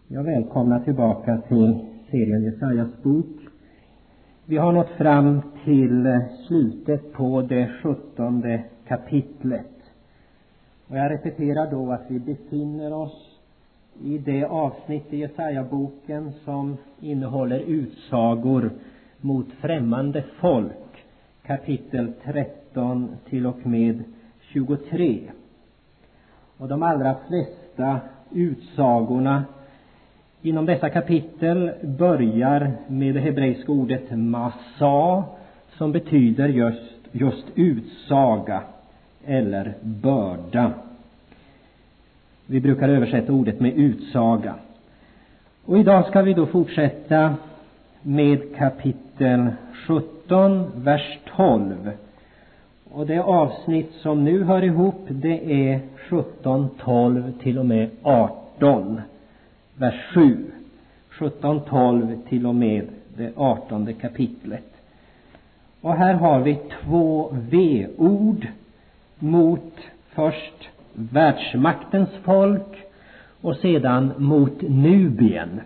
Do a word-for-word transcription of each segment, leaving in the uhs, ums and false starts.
Jag välkomnar tillbaka till serien Jesajas bok. Vi har nått fram till slutet på det sjuttonde kapitlet. Och jag repeterar då att vi befinner oss i det avsnitt i Jesaja-boken som innehåller utsagor mot främmande folk. Kapitel tretton till och med tjugotre. Och de allra flesta utsagorna inom dessa kapitel börjar med det hebreiska ordet masa, som betyder just, just utsaga eller börda. Vi brukar översätta ordet med utsaga. Och idag ska vi då fortsätta med kapitel sjutton, vers tolv. Och det avsnitt som nu hör ihop, det är sjutton tolv till och med arton. Vers sju. sjutton tolv till och med det artonde kapitlet. Och här har vi två v-ord mot först världsmaktens folk och sedan mot Nubien.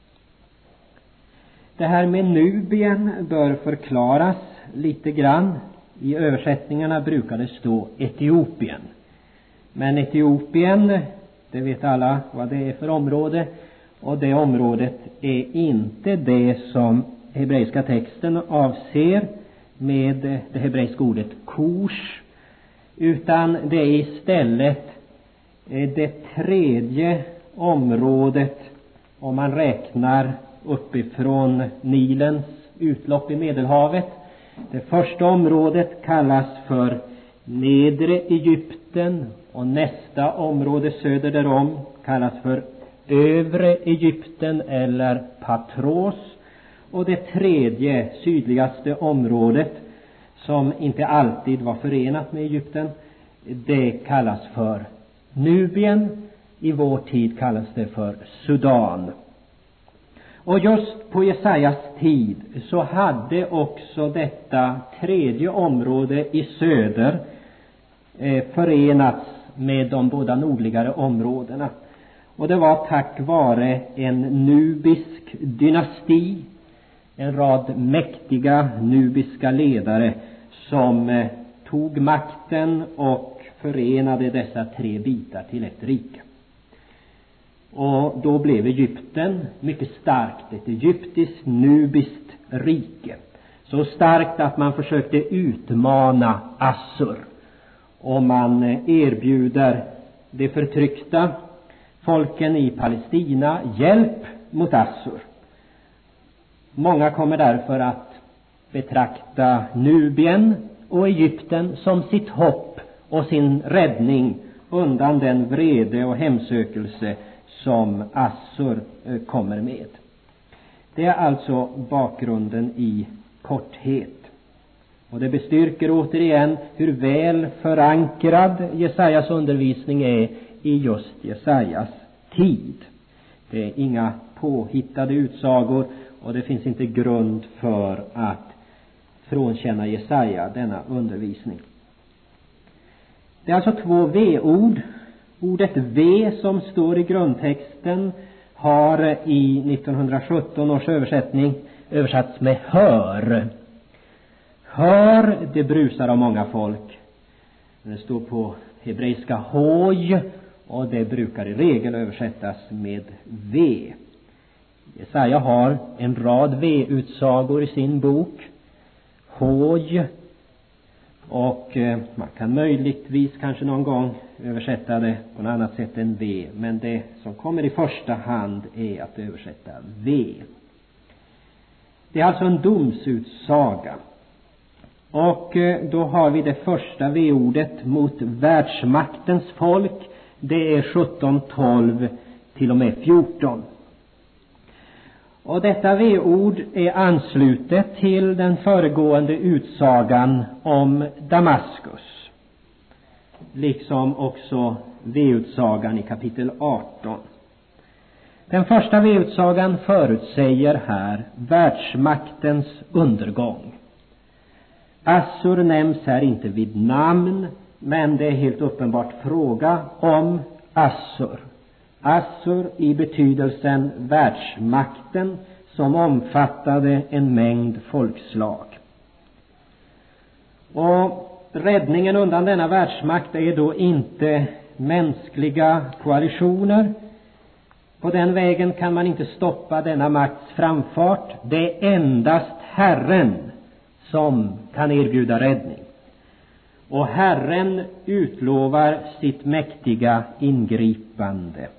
Det här med Nubien bör förklaras lite grann. I översättningarna brukar det stå Etiopien. Men Etiopien, det vet alla vad det är för område. Och det området är inte det som hebreiska texten avser med det hebreiska ordet Kush. Utan det är istället det tredje området om man räknar uppifrån Nilens utlopp i Medelhavet. Det första området kallas för nedre Egypten och nästa område söder därom kallas för övre Egypten eller Patros. Och det tredje sydligaste området, som inte alltid var förenat med Egypten, det kallas för Nubien. I vår tid kallas det för Sudan. Och just på Jesajas tid så hade också detta tredje område i söder eh, förenats med de båda nordligare områdena. Och det var tack vare en nubisk dynasti, en rad mäktiga nubiska ledare som eh, tog makten och förenade dessa tre bitar till ett rike. Och då blev Egypten mycket starkt, ett egyptiskt nubiskt rike. Så starkt att man försökte utmana Assur. Och man erbjuder de förtryckta folken i Palestina hjälp mot Assur. Många kommer därför att betrakta Nubien och Egypten som sitt hopp och sin räddning undan den vrede och hemsökelse som Assur kommer med. Det är alltså bakgrunden i korthet. Och det bestyrker återigen hur väl förankrad Jesajas undervisning är i just Jesajas tid. Det är inga påhittade utsagor och det finns inte grund för att frånkänna Jesaja denna undervisning. Det är alltså två v-ord. Ordet V som står i grundtexten har i nittonhundrasjutton års översättning översatts med hör. Hör, det brusar av många folk. Det står på hebreiska hoj och det brukar i regel översättas med V. Jesaja har en rad V-utsagor i sin bok. Hoj. Och eh, man kan möjligtvis kanske någon gång översätta det på något annat sätt än V. Men det som kommer i första hand är att översätta V. Det är alltså en domsutsaga. Och eh, då har vi det första V-ordet mot världsmaktens folk. Det är sjutton tolv till och med fjorton. Och detta v-ord är anslutet till den föregående utsagan om Damaskus. Liksom också v-utsagan i kapitel arton. Den första v-utsagan förutsäger här världsmaktens undergång. Assur nämns här inte vid namn, men det är helt uppenbart fråga om Assur. Assur i betydelsen världsmakten som omfattade en mängd folkslag. Och räddningen undan denna världsmakt är då inte mänskliga koalitioner. På den vägen kan man inte stoppa denna makts framfart. Det är endast Herren som kan erbjuda räddning. Och Herren utlovar sitt mäktiga ingripande.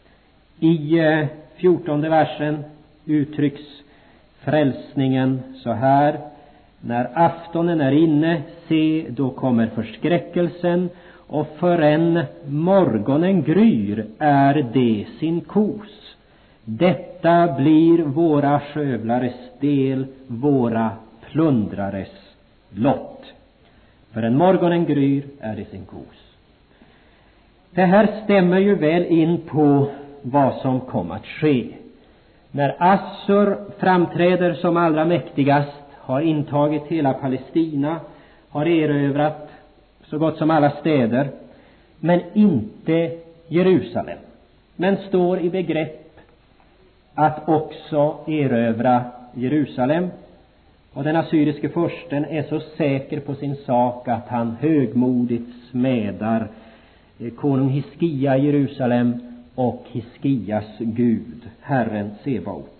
I fjortonde versen uttrycks frälsningen så här: när aftonen är inne, se, då kommer förskräckelsen, och förrän morgonen gryr är det sin kos. Detta blir våra skövlares del, våra plundrares lott. Förrän morgonen gryr är det sin kos. Det här stämmer ju väl in på vad som kommer att ske. När Assur framträder som allra mäktigast, har intagit hela Palestina, har erövrat så gott som alla städer, men inte Jerusalem, men står i begrepp att också erövra Jerusalem. Och den assyriske fursten är så säker på sin sak att han högmodigt smädar konung Hiskia i Jerusalem och Hiskias Gud, Herren Sebaot.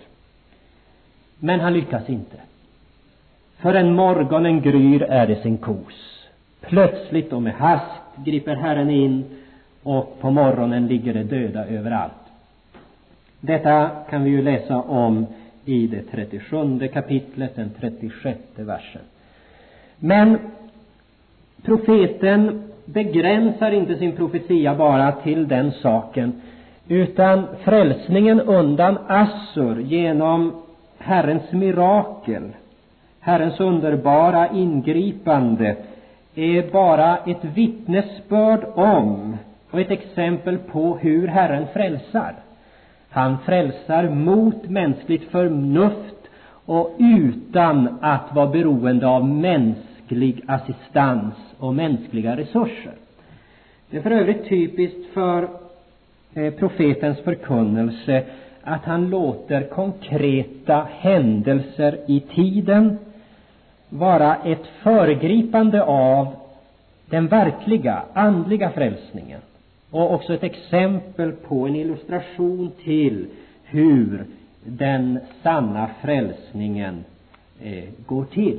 Men han lyckas inte. Förrän morgonen gryr är det sin kos. Plötsligt och med hast griper Herren in, och på morgonen ligger det döda överallt. Detta kan vi ju läsa om i det trettiosjunde kapitlet, den trettiosjätte versen. Men profeten begränsar inte sin profetia bara till den saken, utan frälsningen undan Assur genom Herrens mirakel, Herrens underbara ingripande, är bara ett vittnesbörd om och ett exempel på hur Herren frälsar. Han frälsar mot mänskligt förnuft och utan att vara beroende av mänsklig assistans och mänskliga resurser. Det är för övrigt typiskt för profetens förkunnelse att han låter konkreta händelser i tiden vara ett föregripande av den verkliga andliga frälsningen, och också ett exempel på en illustration till hur den sanna frälsningen eh, går till.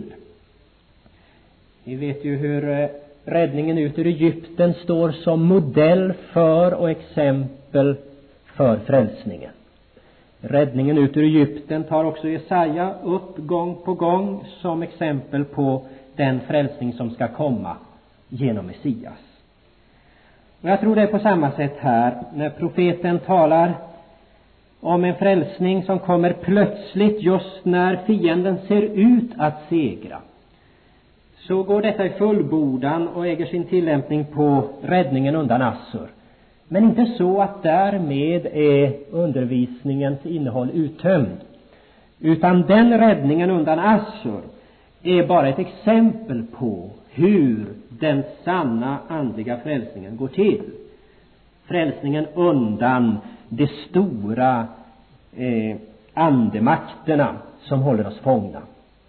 Vi vet ju hur eh, räddningen ut ur Egypten står som modell för och exempel för frälsningen. Räddningen ut ur Egypten tar också Jesaja upp gång på gång som exempel på den frälsning som ska komma genom Messias. Och jag tror det är på samma sätt här när profeten talar om en frälsning som kommer plötsligt just när fienden ser ut att segra. Så går detta i fullbordan och äger sin tillämpning på räddningen undan Assur. Men inte så att därmed är undervisningens innehåll uttömd, utan den räddningen undan Assur är bara ett exempel på hur den sanna andliga frälsningen går till. Frälsningen undan de stora eh, andemakterna som håller oss fångna.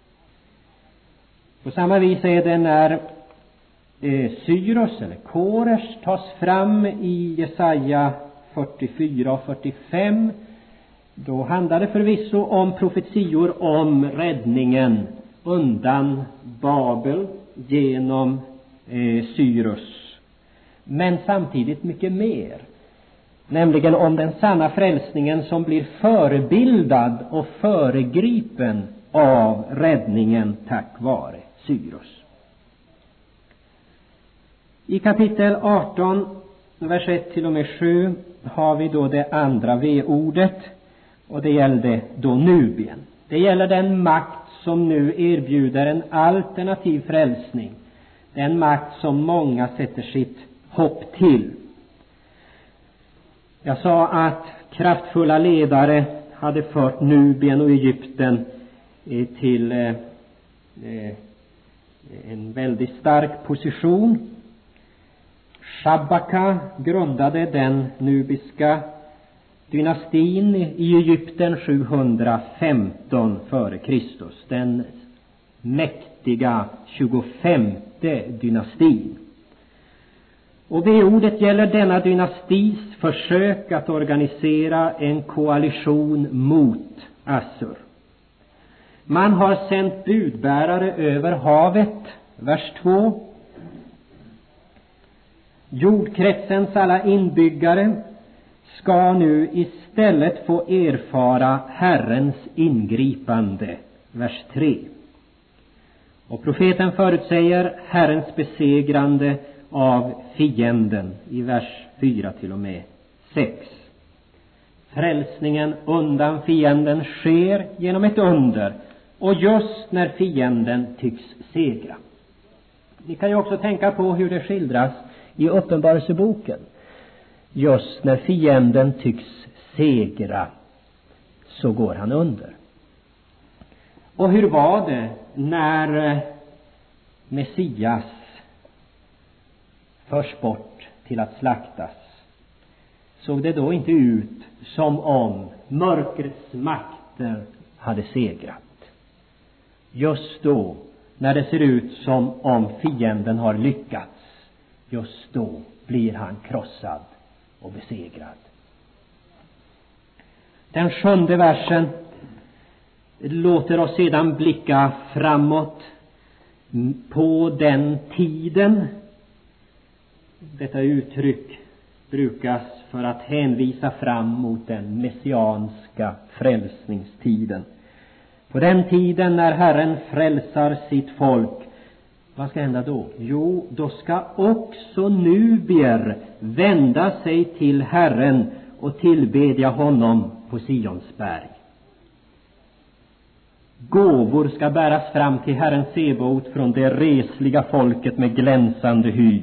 På samma vis är det när eh, Syros eller Koresh tas fram i Jesaja fyrtiofyra och fyrtiofem. Då handlar det förvisso om profetior om räddningen undan Babel genom eh, Cyrus, men samtidigt mycket mer, nämligen om den sanna frälsningen som blir förebildad och föregripen av räddningen tack vare Cyrus. I kapitel arton, vers ett till och med sju har vi då det andra v-ordet, och det gällde då Nubien. Det gäller den makt som nu erbjuder en alternativ frälsning, den makt som många sätter sitt hopp till. Jag sa att kraftfulla ledare hade fört Nubien och Egypten till en väldigt stark position. Shabaka grundade den nubiska dynastin i Egypten sjuhundrafemton före Kristus. Den mäktiga tjugofemte dynastin. Och det ordet gäller denna dynastis försök att organisera en koalition mot Assur. Man har sänt budbärare över havet, vers två. Jordkretsens alla inbyggare ska nu istället få erfara Herrens ingripande, vers tre. Och profeten förutsäger Herrens besegrande av fienden i vers fyra till och med sex. Frälsningen undan fienden sker genom ett under, och just när fienden tycks segra. Ni kan ju också tänka på hur det skildras i Uppenbarelseboken. Just när fienden tycks segra så går han under. Och hur var det när Messias förs bort till att slaktas? Såg det då inte ut som om mörkrets makter hade segrat? Just då, när det ser ut som om fienden har lyckats, just då blir han krossad och besegrad. Den sjunde versen låter oss sedan blicka framåt på den tiden. Detta uttryck brukas för att hänvisa fram mot den messianska frälsningstiden. På den tiden när Herren frälsar sitt folk, vad ska hända då? Jo, då ska också nubier vända sig till Herren och tillbedja honom på Sionsberg. Gåvor ska bäras fram till Herren Sebot från det resliga folket med glänsande hy.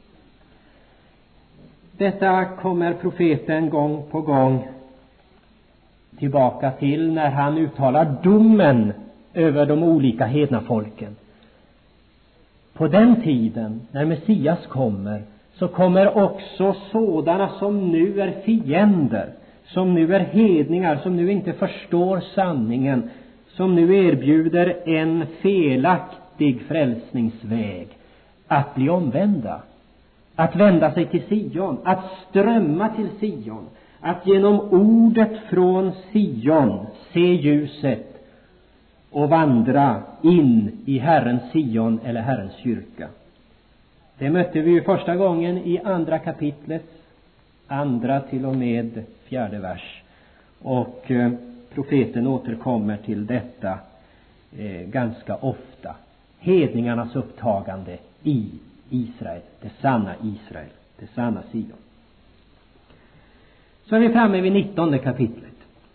Detta kommer profeten gång på gång tillbaka till när han uttalar domen över de olika hedna folken. På den tiden när Messias kommer, så kommer också sådana som nu är fiender, som nu är hedningar, som nu inte förstår sanningen, som nu erbjuder en felaktig frälsningsväg, att bli omvända, att vända sig till Sion, att strömma till Sion, att genom ordet från Sion se ljuset och vandra in i Herrens Sion eller Herrens kyrka. Det mötte vi ju första gången i andra kapitlet, andra till och med fjärde vers. Och eh, profeten återkommer till detta eh, ganska ofta. Hedningarnas upptagande i Israel, det sanna Israel, det sanna Sion. Så är vi framme vid nittonde kapitlet.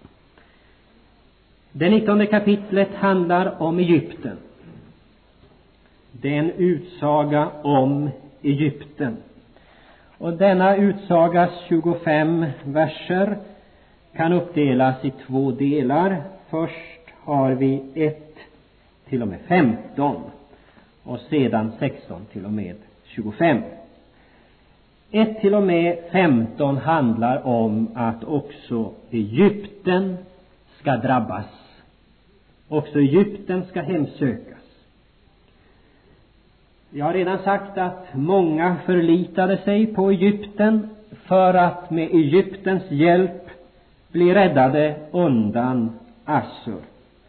Det nittonde kapitlet handlar om Egypten. Det är en utsaga om Egypten. Och denna utsagas tjugofem verser kan uppdelas i två delar. Först har vi ett till och med femton och sedan sexton till och med tjugofem. ett till och med femton handlar om att också Egypten ska drabbas. Också Egypten ska hemsökas. Jag har redan sagt att många förlitade sig på Egypten för att med Egyptens hjälp bli räddade undan Assur.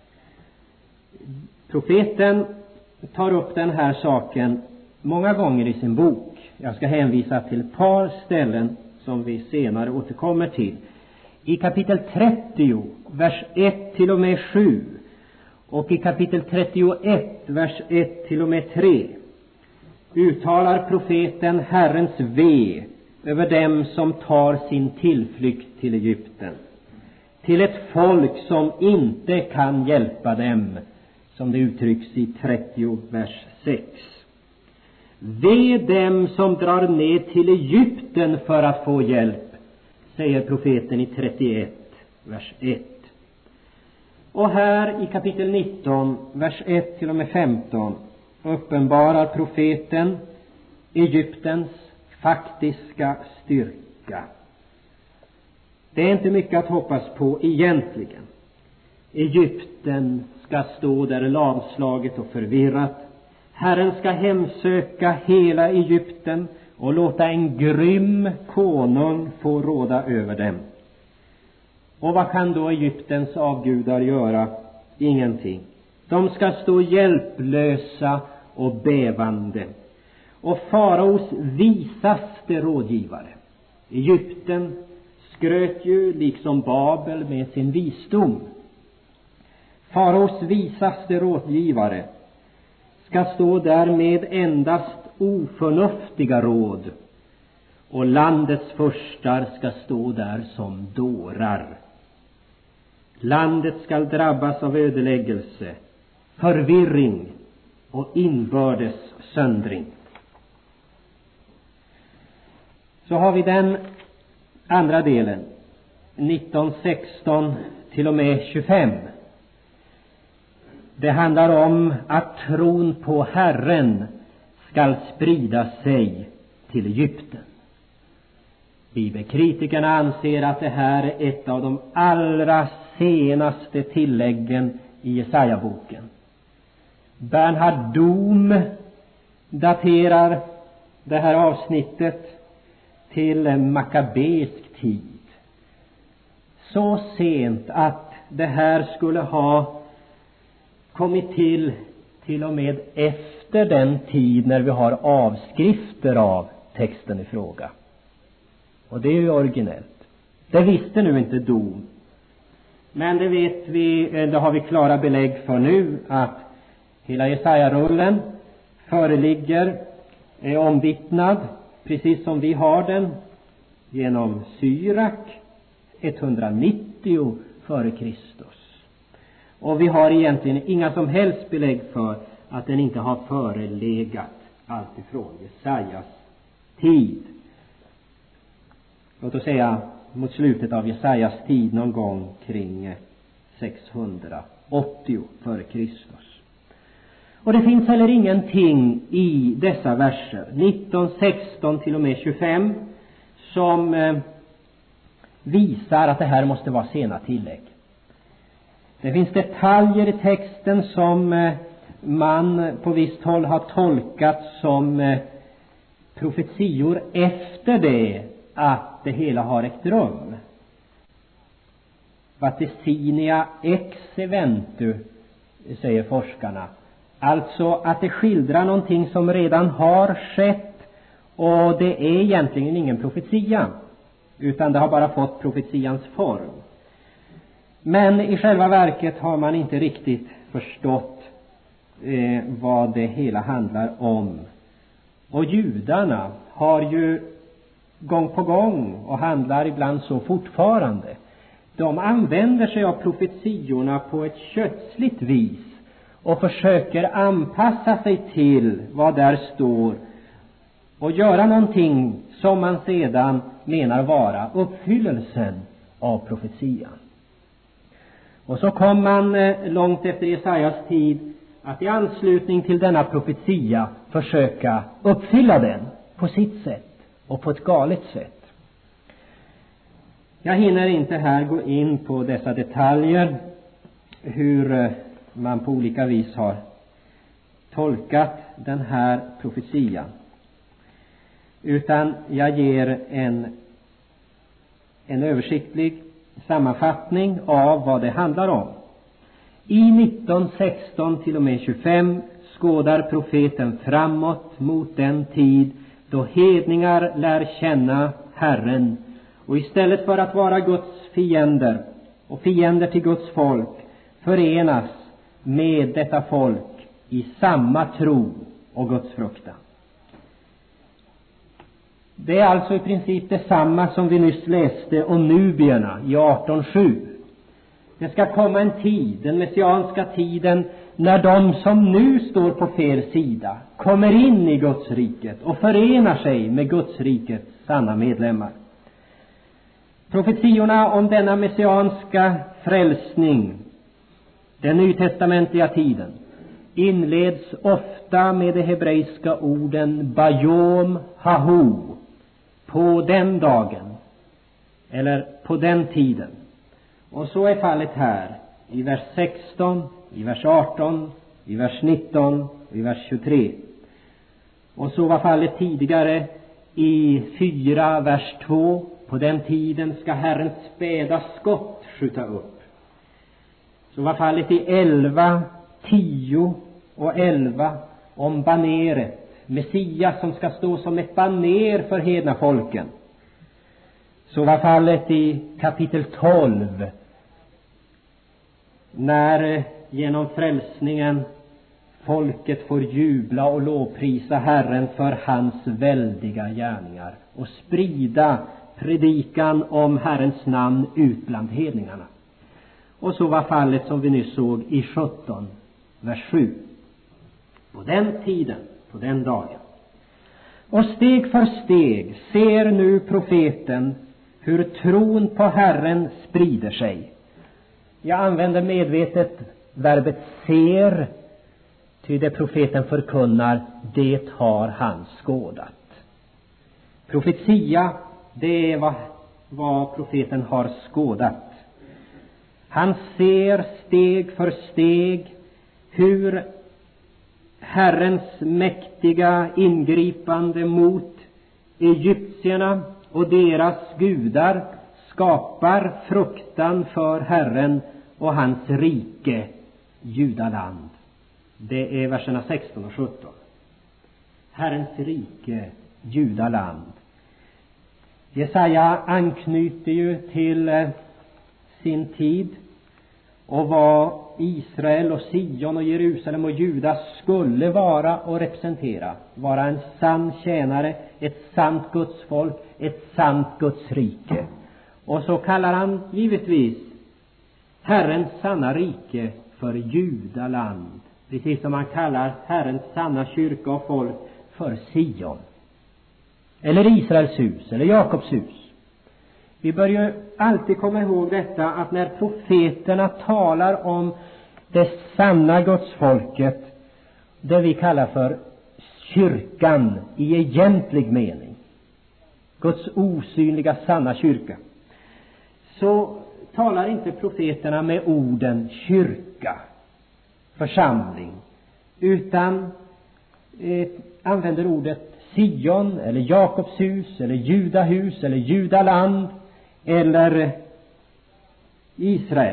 Profeten tar upp den här saken många gånger i sin bok. Jag ska hänvisa till ett par ställen som vi senare återkommer till. I kapitel trettio, vers ett till och med sju, och i kapitel trettioett, vers ett till och med tre, uttalar profeten Herrens ve över dem som tar sin tillflykt till Egypten, till ett folk som inte kan hjälpa dem, som det uttrycks i trettio, vers sex. Ve dem som drar ner till Egypten för att få hjälp, säger profeten i trettioett, vers ett. Och här i kapitel nitton, vers ett till och med femton, uppenbarar profeten Egyptens faktiska styrka. Det är inte mycket att hoppas på egentligen. Egypten ska stå där lamslaget och förvirrat. Herren ska hemsöka hela Egypten och låta en grym konung få råda över dem. Och vad kan då Egyptens avgudar göra? Ingenting. De ska stå hjälplösa och bävande. Och faraos visaste rådgivare. Egypten skröt ju liksom Babel med sin visdom. Faraos visaste rådgivare ska stå där med endast oförnuftiga råd, och landets furstar ska stå där som dårar. Landet ska drabbas av ödeläggelse, förvirring och inbördes söndring. Så har vi den andra delen, nitton sexton till och med tjugofem. Det handlar om att tron på Herren skall sprida sig till Egypten. Bibelkritikerna anser att det här är ett av de allra senaste tilläggen i Jesaja-boken. Bernhard Dohm daterar det här avsnittet till makabeisk tid. Så sent att det här skulle ha kommit till till och med efter den tid när vi har avskrifter av texten i fråga. Och det är ju originellt. Det visste nu inte Dohm. Men det vet vi, det har vi klara belägg för nu, att hela Jesaja-rullen föreligger, är omvittnad precis som vi har den genom Syrak etthundranittio före Kristus. Och vi har egentligen inga som helst belägg för att den inte har förelegat allt ifrån Jesajas tid. Låt oss säga mot slutet av Jesajas tid, någon gång kring sexhundraåttio före Kristus. Och det finns heller ingenting i dessa verser, nitton sexton till och med tjugofem, som eh, visar att det här måste vara sena tillägg. Det finns detaljer i texten som eh, man på visst håll har tolkat som eh, profetior efter det att det hela har ägt rum. Vaticinia ex eventu, säger forskarna. Alltså att det skildrar någonting som redan har skett, och det är egentligen ingen profetia, utan det har bara fått profetians form. Men i själva verket har man inte riktigt förstått eh, vad det hela handlar om. Och judarna har ju gång på gång, och handlar ibland så fortfarande, de använder sig av profetiorna på ett kötsligt vis och försöker anpassa sig till vad där står och göra någonting som man sedan menar vara uppfyllelsen av profetian. Och så kom man långt efter Jesajas tid att i anslutning till denna profetia försöka uppfylla den på sitt sätt och på ett galet sätt. Jag hinner inte här gå in på dessa detaljer, hur man på olika vis har tolkat den här profetian, utan jag ger en, en översiktlig sammanfattning av vad det handlar om. I nitton sexton till och med tjugofem skådar profeten framåt mot den tid då hedningar lär känna Herren, och istället för att vara Guds fiender och fiender till Guds folk förenas med detta folk i samma tro och Guds fruktan. Det är alltså i princip detsamma som vi nyss läste om nubierna i arton sju. Det ska komma en tid, den messianska tiden, när de som nu står på fel sida kommer in i Guds riket och förenar sig med Guds rikets sanna medlemmar. Profetiorna om denna messianska frälsning, den nytestamentliga tiden, inleds ofta med de hebreiska orden Bayom Hahu, på den dagen, eller på den tiden. Och så är fallet här i vers sexton, i vers arton, i vers nitton och i vers tjugotre. Och så var fallet tidigare i fyra, vers två. På den tiden ska Herrens späda skott skjuta upp. Så var fallet i elva, tio och elva om baneret. Messias som ska stå som ett baner för hedna folken. Så var fallet i kapitel tolv. När genom frälsningen folket får jubla och lovprisa Herren för hans väldiga gärningar och sprida predikan om Herrens namn ut bland hedningarna. Och så var fallet som vi nyss såg i sjutton, vers sju. På den tiden, på den dagen. Och steg för steg ser nu profeten hur tron på Herren sprider sig. Jag använder medvetet verbet ser, ty det profeten förkunnar, det har han skådat. Profetia, det är vad, vad profeten har skådat. Han ser steg för steg hur Herrens mäktiga ingripande mot egyptierna och deras gudar skapar fruktan för Herren och hans rike, Judaland. Det är verserna sexton och sjutton. Herrens rike, Judaland. Jesaja anknyter ju till eh, sin tid och vad Israel och Sion och Jerusalem och Juda skulle vara och representera. Vara en sann tjänare, ett sant Guds folk, ett sant Guds rike. Och så kallar han givetvis Herrens sanna rike för Judaland. Precis som han kallar Herrens sanna kyrka och folk för Sion. Eller Israels hus, eller Jakobs hus. Vi bör ju alltid komma ihåg detta, att när profeterna talar om det sanna Guds folket, det vi kallar för kyrkan i egentlig mening, Guds osynliga sanna kyrka, så talar inte profeterna med orden kyrka, församling, utan eh, använder ordet Sion eller Jakobs hus eller Judahus eller Judaland eller Israel.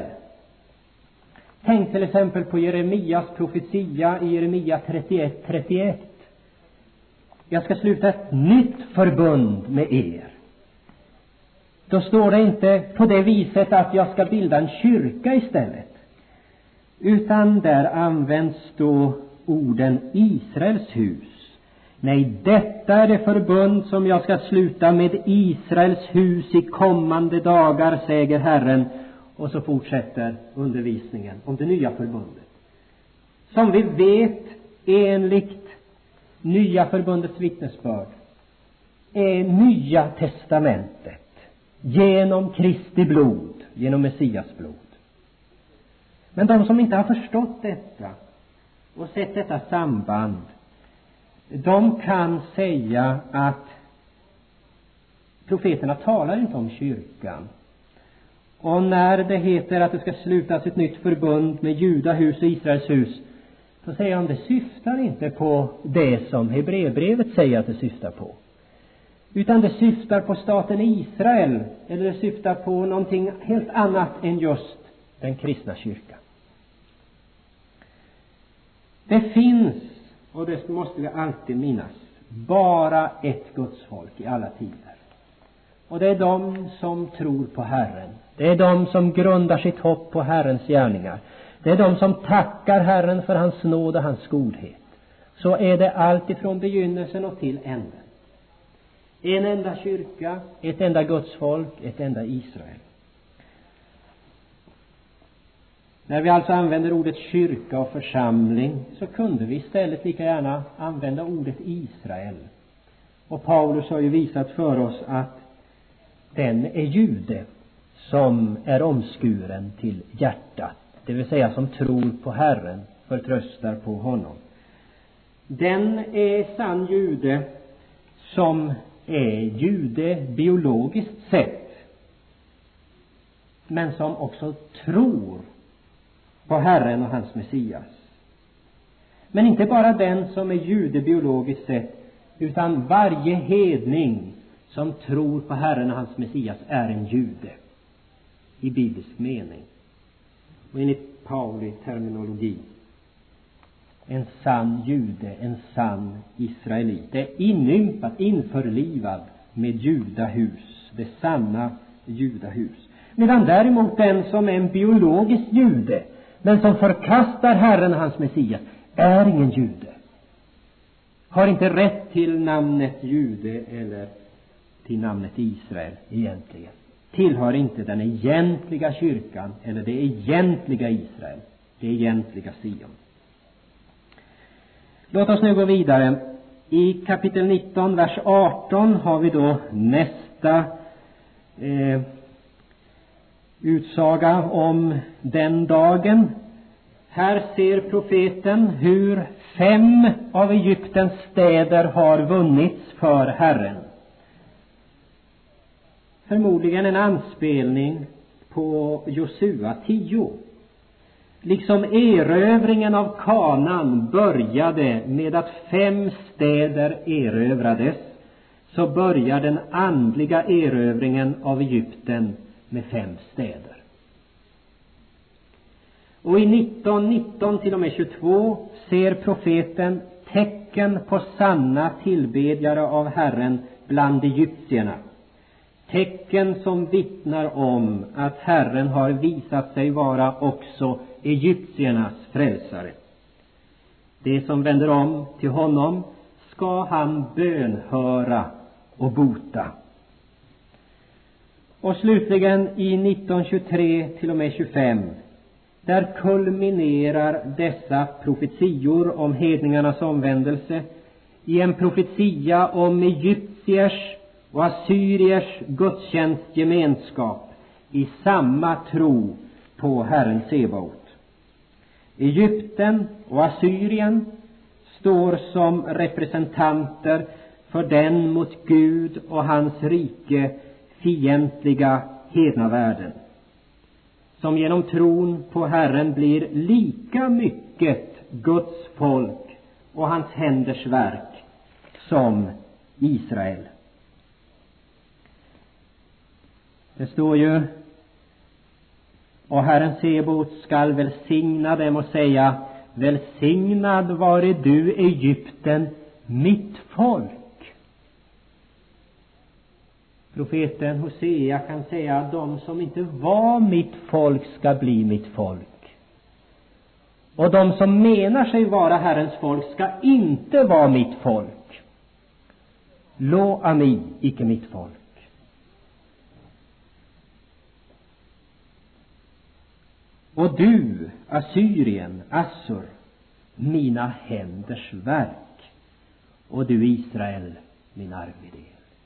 Tänk till exempel på Jeremias profetia i Jeremia trettioett trettioett. Jag ska sluta ett nytt förbund med er. Då står det inte på det viset att jag ska bilda en kyrka istället, utan där används då orden Israels hus. Nej, detta är det förbund som jag ska sluta med Israels hus i kommande dagar, säger Herren. Och så fortsätter undervisningen om det nya förbundet, som vi vet enligt nya förbundets vittnesbörd är nya testamentet genom Kristi blod, genom Messias blod. Men de som inte har förstått detta och sett detta samband, de kan säga att profeterna talar inte om kyrkan. Och när det heter att det ska slutas ett nytt förbund med Judahus och Israels hus, så säger han, det syftar inte på det som Hebreerbrevet säger att det syftar på, utan det syftar på staten Israel, eller det syftar på någonting helt annat än just den kristna kyrkan. Det finns, och det måste vi alltid minnas, bara ett Guds folk i alla tider. Och det är de som tror på Herren. Det är de som grundar sitt hopp på Herrens gärningar. Det är de som tackar Herren för hans nåd och hans godhet. Så är det allt ifrån begynnelsen och till änden. En enda kyrka, ett enda Guds folk, ett enda Israel. När vi alltså använder ordet kyrka och församling, så kunde vi istället lika gärna använda ordet Israel. Och Paulus har ju visat för oss att den är jude som är omskuren till hjärtat, det vill säga som tror på Herren, förtröstar på honom. Den är sann jude som är jude biologiskt sett, men som också tror på Herren och hans Messias. Men inte bara den som är jude biologiskt sett, utan varje hedning som tror på Herren och hans Messias är en jude i biblisk mening. Och enligt Pauli terminologi, en sann jude, en sann israelit. Det är inympat, införlivad med judahus, det sanna judahus. Medan däremot den som är en biologisk jude, men som förkastar Herren och hans Messias, är ingen jude. Har inte rätt till namnet jude eller till namnet Israel egentligen. Tillhör inte den egentliga kyrkan eller det egentliga Israel, det egentliga Sion. Låt oss nu gå vidare. I kapitel nitton, vers arton har vi då nästa eh, utsaga om den dagen. Här ser profeten hur fem av Egyptens städer har vunnits för Herren. Förmodligen en anspelning på Josua tio. Liksom erövringen av Kanan började med att fem städer erövrades, så börjar den andliga erövringen av Egypten med fem städer. Och i nitton nitton till och med tjugotvå ser profeten tecken på sanna tillbedjare av Herren bland egyptierna. Tecken som vittnar om att Herren har visat sig vara också egyptiernas frälsare. Det som vänder om till honom ska han bönhöra och bota. Och slutligen i nitton tjugotre till och med tjugofem, där kulminerar dessa profetior om hedningarnas omvändelse i en profetia om egyptiers och assyriers gudstjänstgemenskap i samma tro på Herren Sebaot. Egypten och Assyrien står som representanter för den mot Gud och hans rike fientliga hednavärlden, som genom tron på Herren blir lika mycket Guds folk och hans händers verk som Israel. Det står ju: och Herren Sebaot skall välsigna dem och säga: välsignad vare du, Egypten, mitt folk. Profeten Hosea kan säga att de som inte var mitt folk ska bli mitt folk. Och de som menar sig vara Herrens folk ska inte vara mitt folk. Lo ami, icke mitt folk. Och du, Assyrien, Assur, mina händers verk, och du, Israel, min arvedel.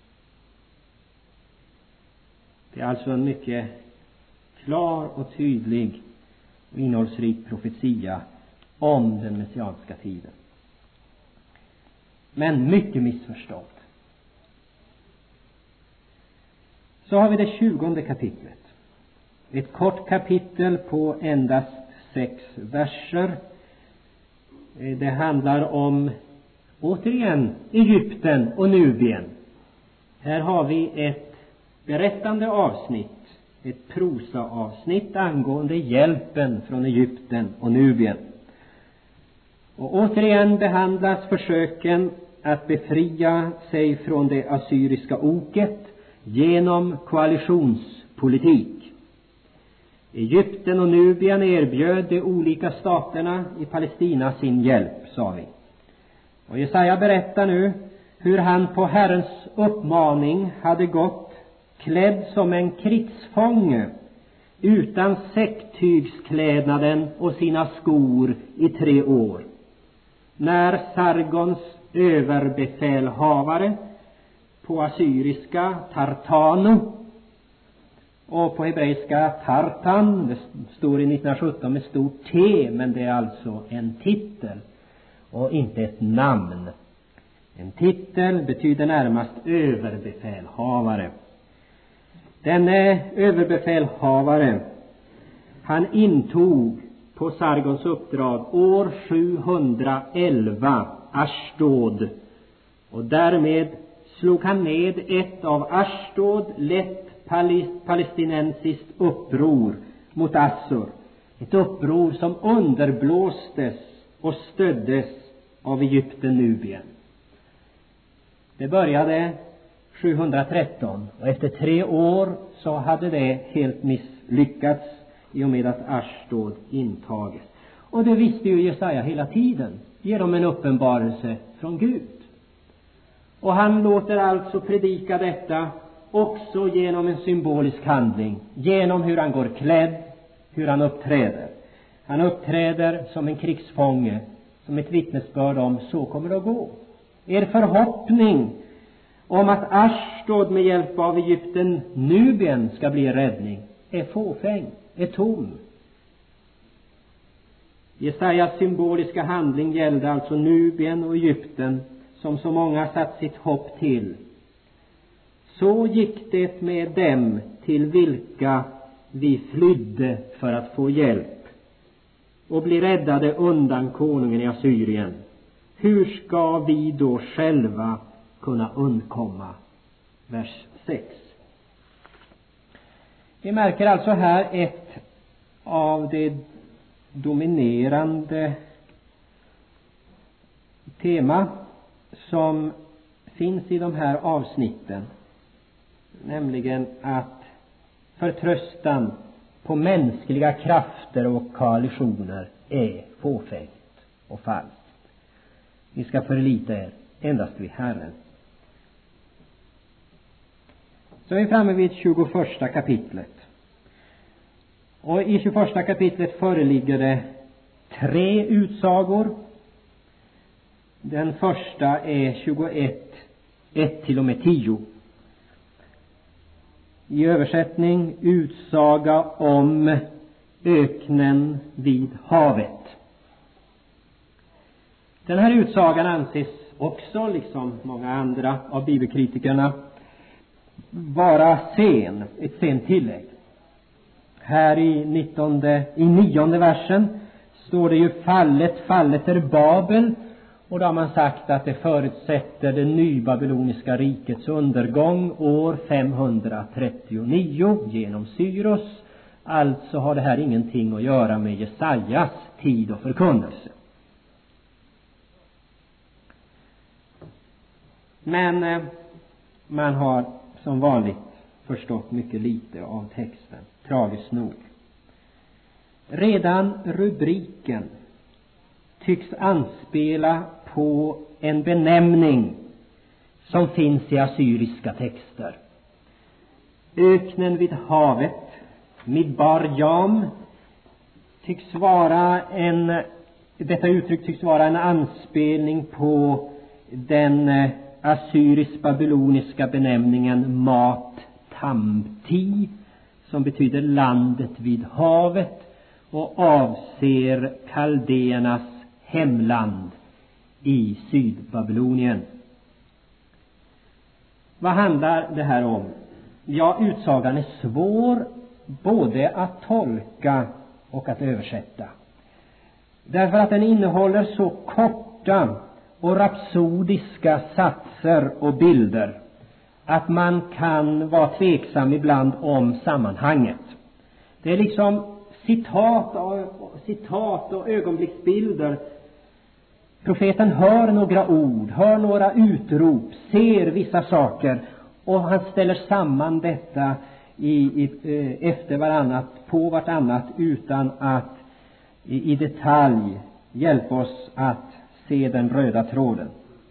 Det är alltså en mycket klar och tydlig och innehållsrik profetia om den messianska tiden. Men mycket missförstådd. Så har vi det tjugonde kapitlet. Ett kort kapitel på endast sex verser. Det handlar om, återigen, Egypten och Nubien. Här har vi ett berättande avsnitt, ett prosaavsnitt angående hjälpen från Egypten och Nubien. Och återigen behandlas försöken att befria sig från det assyriska oket genom koalitionspolitik. Egypten och Nubien erbjöd de olika staterna i Palestina sin hjälp, sa vi. Och Jesaja berättar nu hur han på Herrens uppmaning hade gått klädd som en krigsfånge utan säcktygsklädnaden och sina skor i tre år, när Sargons överbefälhavare, på assyriska Tartano och på hebreiska Tartan, det står i nittonhundrasjutton med stort T, men det är alltså en titel och inte ett namn. En titel betyder närmast överbefälhavare. Denne överbefälhavare, han intog på Sargons uppdrag år sjuhundraelva Ashdod, och därmed slog han ned ett av Ashdod lett palestinensiskt uppror mot Assur. Ett uppror som underblåstes och stöddes av Egypten Nubien. Det började sjuhundratretton, och efter tre år så hade det helt misslyckats i och med att Ashdod intages. Och det visste ju Jesaja hela tiden genom en uppenbarelse från Gud. Och han låter alltså predika detta också genom en symbolisk handling, genom hur han går klädd, hur han uppträder. Han uppträder som en krigsfånge, som ett vittnesbörd om så kommer det att gå. Er förhoppning om att Ashdod med hjälp av Egypten Nubien ska bli räddning är fåfäng, är tom. Jesajas symboliska handling gällde alltså Nubien och Egypten, som så många satt sitt hopp till. Så gick det med dem till vilka vi flydde för att få hjälp och bli räddade undan konungen i Assyrien. Hur ska vi då själva kunna undkomma? Vers sex. Vi märker alltså här ett av det dominerande tema som finns i de här avsnitten, nämligen att förtröstan på mänskliga krafter och koalitioner är fåfängt och falskt. Ni ska förlita er endast vid Herren. Så är vi framme vid tjugoförsta kapitlet. Och i tjugoförsta kapitlet föreligger det tre utsagor. Den första är tjugoett, ett till och med tio. I översättning utsaga om öknen vid havet. Den här utsagan anses också, liksom många andra av bibelkritikerna, vara sen, ett sent tillägg. Här i nittonde, i nionde versen står det ju fallet, fallet är Babel. Och då har man sagt att det förutsätter det nybabyloniska rikets undergång år femhundratrettionio genom Cyrus. Alltså har det här ingenting att göra med Jesajas tid och förkunnelse. Men eh, man har som vanligt förstått mycket lite av texten, tragiskt nog. Redan rubriken tycks anspela på en benämning som finns i assyriska texter. Öknen vid havet, Midbar Jam, tycks vara en, detta uttryck tycks vara en anspelning på den assyrisk-babyloniska benämningen Mat Tamti, som betyder landet vid havet och avser kaldéernas hemland i Sydbabylonien. Vad handlar det här om? Ja, utsagan är svår både att tolka och att översätta. Därför att den innehåller så korta och rapsodiska satser och bilder att man kan vara tveksam ibland om sammanhanget. Det är liksom citat och, citat och ögonblicksbilder. Profeten hör några ord, hör några utrop, ser vissa saker och han ställer samman detta i, i, efter varannat, på vartannat, utan att i, i detalj hjälpa oss att se den röda tråden.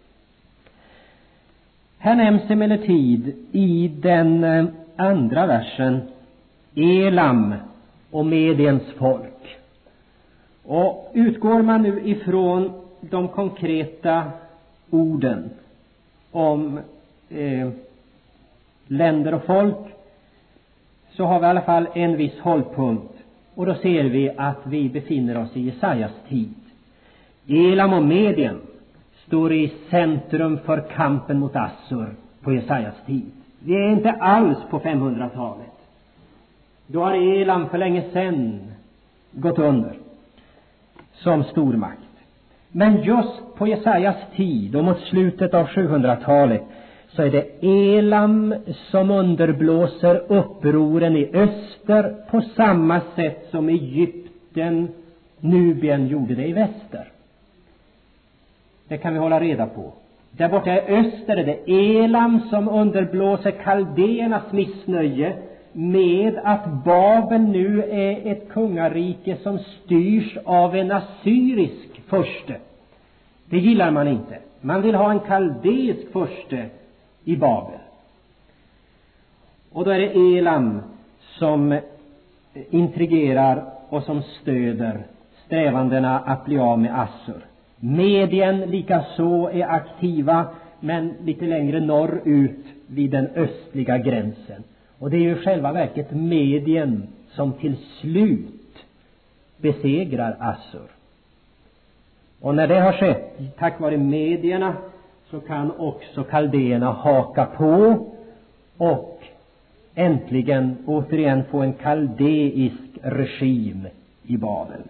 Här nämns emellertid i den andra versen Elam och Mediens folk. Och utgår man nu ifrån de konkreta orden om eh, länder och folk, så har vi i alla fall en viss hållpunkt. Och då ser vi att vi befinner oss i Jesajas tid. Elam och Medien står i centrum för kampen mot Assur på Jesajas tid. Vi är inte alls på femhundratalet. Då har Elam för länge sedan gått under som stormakt. Men just på Jesajas tid och mot slutet av sjuhundratalet så är det Elam som underblåser upproren i öster på samma sätt som Egypten, Nubien gjorde det i väster. Det kan vi hålla reda på. Där borta i öster är det Elam som underblåser kaldéernas missnöje med att Babel nu är ett kungarike som styrs av en assyrisk furste. Det gillar man inte. Man vill ha en kaldeisk furste i Babel. Och då är det Elam som intrigerar och som stöder strävandena att bli av med Assur. Medien likaså är aktiva, men lite längre norrut vid den östliga gränsen. Och det är ju själva verket Medien som till slut besegrar Assur. Och när det har skett, tack vare medierna, så kan också kaldéerna haka på och äntligen återigen få en kaldeisk regim i Babel.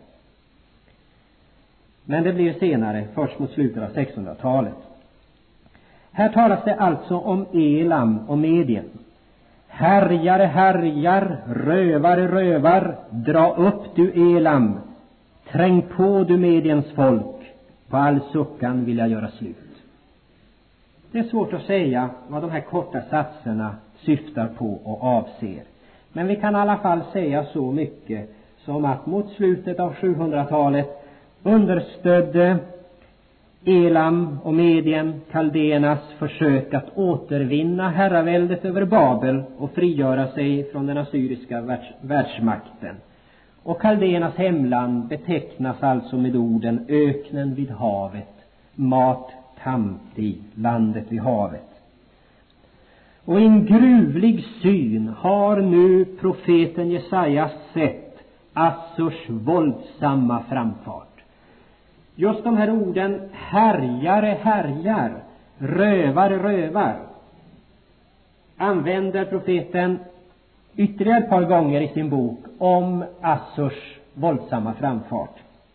Men det blir senare, först mot slutet av sexhundratalet. Här talas det alltså om Elam och Medien. Härjare, härjar, rövare, rövar, dra upp du Elam, träng på du Mediens folk, på all suckan vill jag göra slut. Det är svårt att säga vad de här korta satserna syftar på och avser. Men vi kan i alla fall säga så mycket som att mot slutet av sjuhundratalet understödde Elam och Medien kaldéernas försök att återvinna herraväldet över Babel och frigöra sig från den assyriska världs- världsmakten. Och kaldéernas hemland betecknas alltså med orden öknen vid havet, mat Tamti, landet vid havet. Och i en gruvlig syn har nu profeten Jesaja sett Assurs våldsamma framfart. Just de här orden härjare, härjar, rövare, rövar använder profeten ytterligare ett par gånger i sin bok om Assurs våldsamma framfart.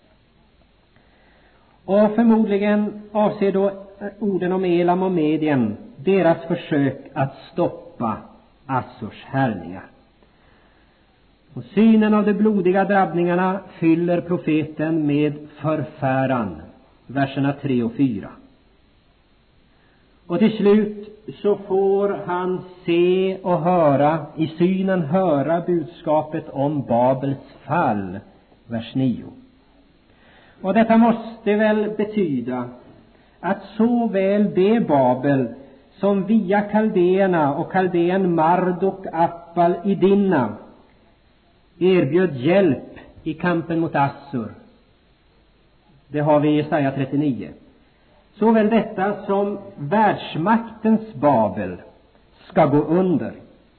Och förmodligen avser då orden om Elam och Medien deras försök att stoppa Assurs härningar. Och synen av de blodiga drabbningarna fyller profeten med förfäran, verserna tre och fyra. Och till slut så får han se och höra, i synen höra budskapet om Babels fall, vers nio. Och detta måste väl betyda att såväl det Babel som via kaldéerna och kaldén Marduk Appal Idinna erbjöd hjälp i kampen mot Assur. Det har vi i Jesaja trettionio. Såväl detta som världsmaktens Babel ska gå under.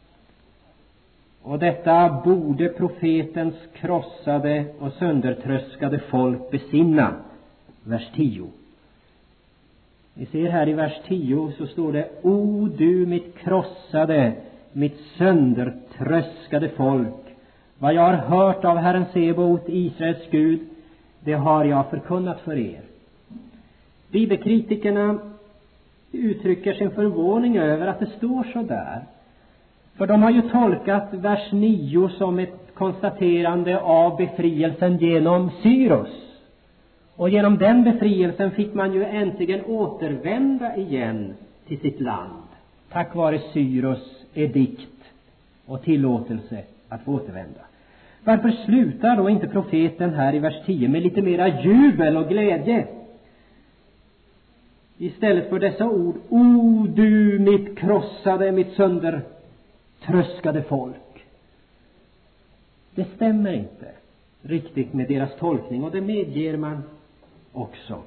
Och detta borde profetens krossade och söndertröskade folk besinna. Vers tio. Vi ser här i vers tio så står det: O du mitt krossade, mitt söndertröskade folk, vad jag har hört av Herren Sebaot, Israels Gud, det har jag förkunnat för er. Bibelkritikerna uttrycker sin förvåning över att det står så där. För de har ju tolkat vers nio som ett konstaterande av befrielsen genom Cyrus. Och genom den befrielsen fick man ju äntligen återvända igen till sitt land. Tack vare Cyrus edikt och tillåtelse att få återvända. Varför slutar då inte profeten här i vers tio med lite mera jubel och glädje? Istället för dessa ord: O du mitt krossade, mitt söndertröskade folk. Det stämmer inte riktigt med deras tolkning, och det medger man också.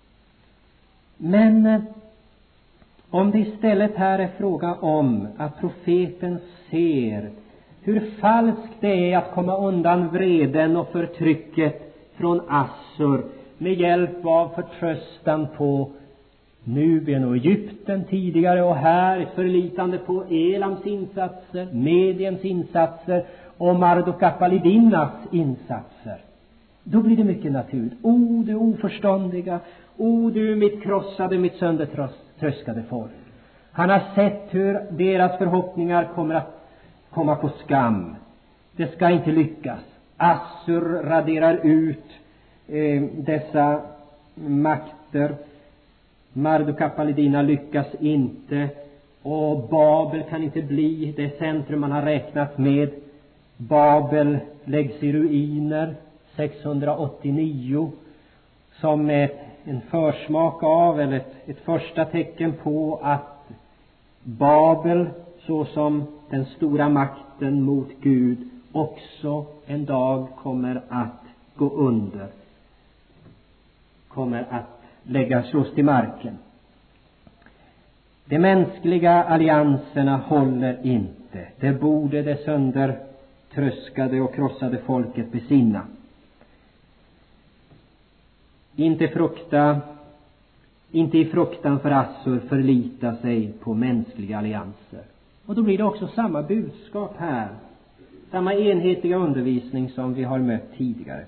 Men om det istället här är fråga om att profeten ser hur falskt det är att komma undan vreden och förtrycket från Assur med hjälp av förtröstan på Nubien och Egypten tidigare, och här ett förlitande på Elams insatser, Mediens insatser och Mardukapalidinnas insatser. Då blir det mycket naturligt. O du oförståndiga, o du mitt krossade, mitt söndertröskade folk. Han har sett hur deras förhoppningar kommer att komma på skam. Det ska inte lyckas. Assur raderar ut eh, dessa makter. Mardukapalidina lyckas inte, och Babel kan inte bli det centrum man har räknat med. Babel läggs i ruiner sexhundraåttionio som ett, en försmak av, eller ett, ett första tecken på att Babel, såsom den stora makten mot Gud, också en dag kommer att gå under, kommer att lägga slås till marken. De mänskliga allianserna håller inte. Det borde det söndertröskade och krossade folket besinna. Inte frukta, inte i fruktan för Assur förlita sig på mänskliga allianser. Och då blir det också samma budskap här. Samma enhetliga undervisning som vi har mött tidigare.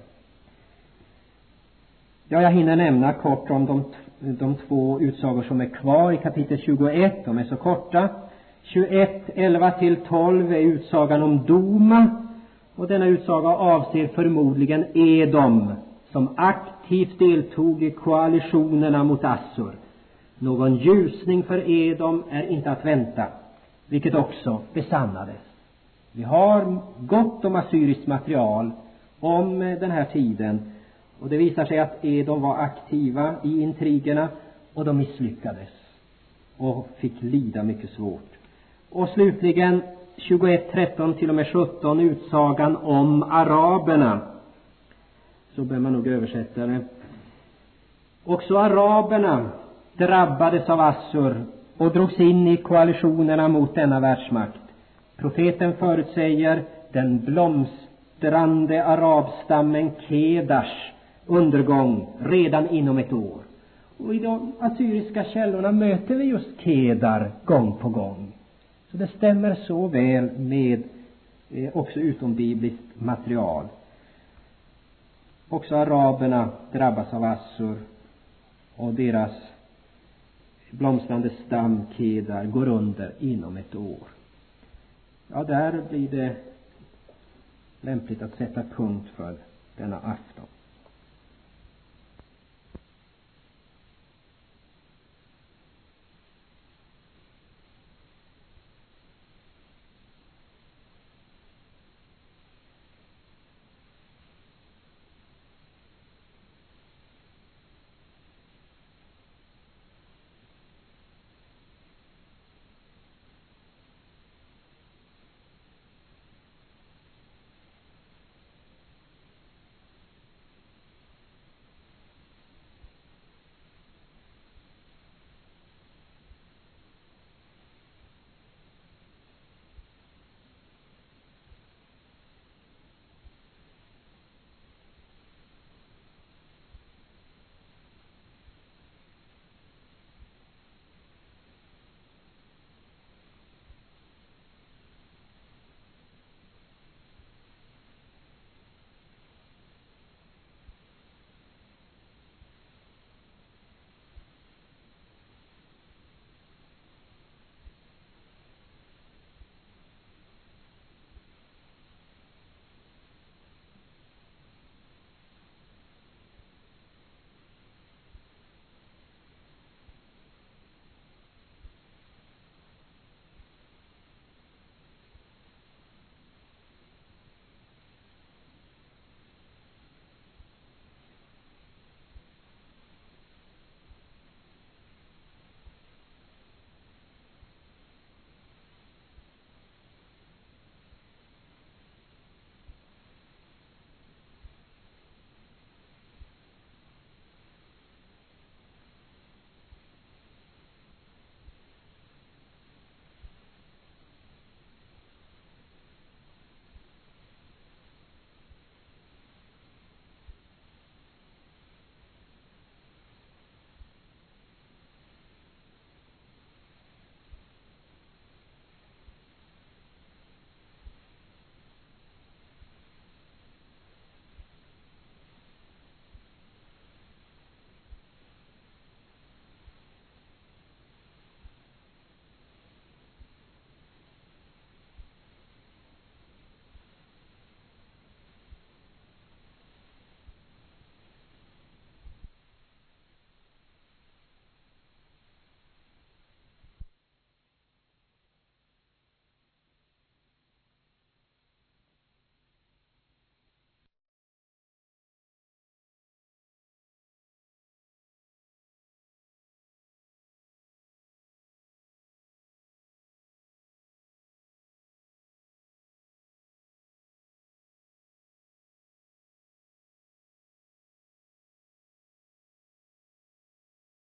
Ja, jag hinner nämna kort om de, de två utsagor som är kvar i kapitel tjugoett. De är så korta. tjugoett, elva till tolv är utsagan om Doma. Och denna utsaga avser förmodligen Edom, som aktivt deltog i koalitionerna mot Assur. Någon ljusning för Edom är inte att vänta, vilket också besannades. Vi har gott om assyriskt material om den här tiden, och det visar sig att Edom var aktiva i intrigerna, och de misslyckades och fick lida mycket svårt. Och slutligen tjugoett, tretton till och med sjutton, utsagan om araberna. Så bör man nog översätta det. Också araberna drabbades av Assur och drogs in i koalitionerna mot denna världsmakt. Profeten förutsäger den blomstrande arabstammen Kedars undergång redan inom ett år. Och i de assyriska källorna möter vi just Kedar gång på gång. Så det stämmer så väl med eh, också utombibliskt material. Också araberna drabbas av Assur, och deras blomstrande stam Kedar går under inom ett år. Ja, där blir det lämpligt att sätta punkt för denna afton.